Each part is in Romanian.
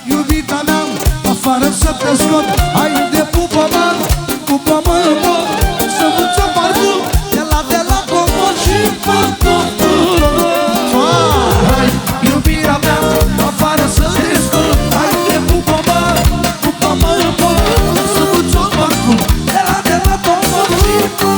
iubita mea, afară să te scot. Hai de pupă-mă, pupă-mă, să-mi ți-o parfum de la comod și păr. Hai, iubirea mea, afară să te scot. Hai de pupă-mă, pupă-mă, să-mi ți-o parfum de la comod și păr.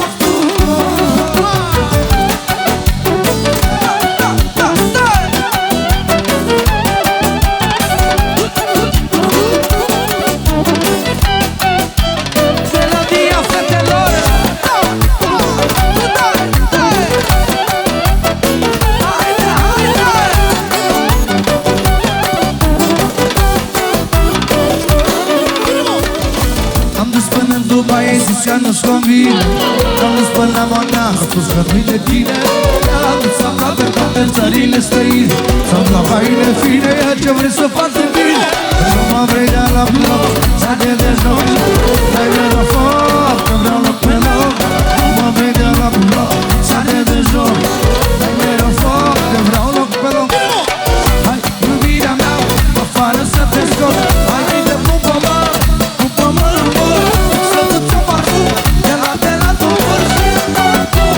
Că nu-ți convine, am dus până la Moana, am spus că nu-i de tine. Am dus aproape toate țările străine, sau la haine fine, ce vrei să faci de bine. Că nu mă vrei de la bloc, să te deznoci. Dai de la foc, că vreau loc pe loc. Nu mă vrei de la bloc, să te deznoci. Dai de la foc, că vreau loc pe loc. Hai, iubirea mea, afară să te scot. Hai, de pupă-mă, pupă-mă, să-mi ți-o parfum de la comod și păr.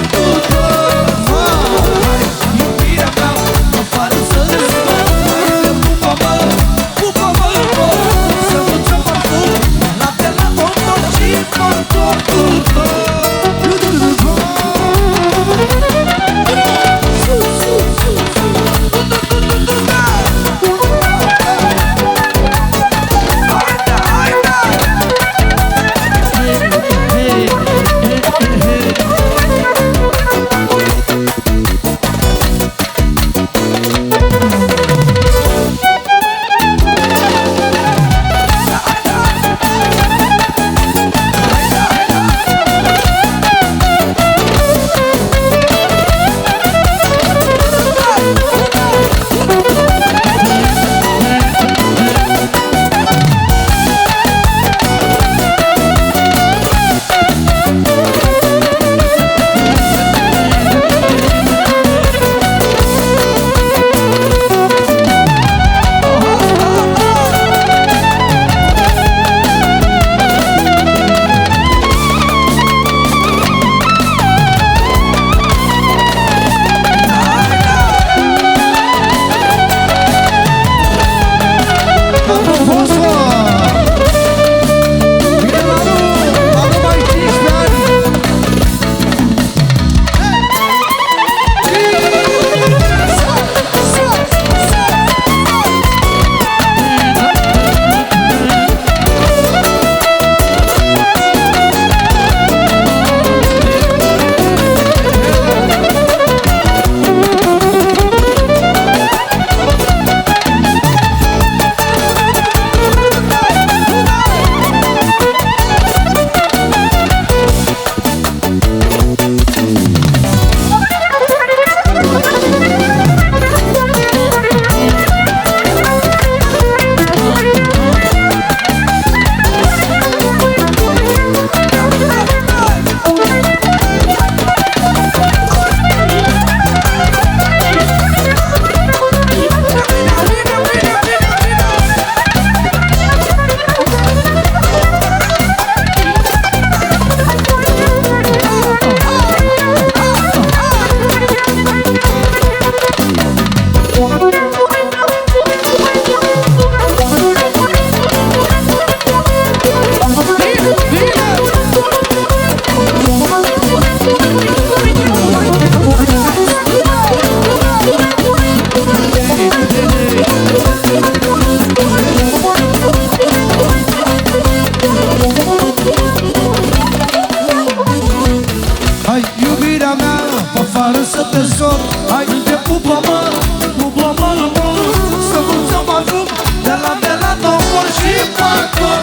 Hai, iubirea mea, afară să te scot. Hai, de pupă-mă, pupă-mă, să-mi ți-o parfum de la comod și păr. Să nu ți-o parfum de la comod și păr.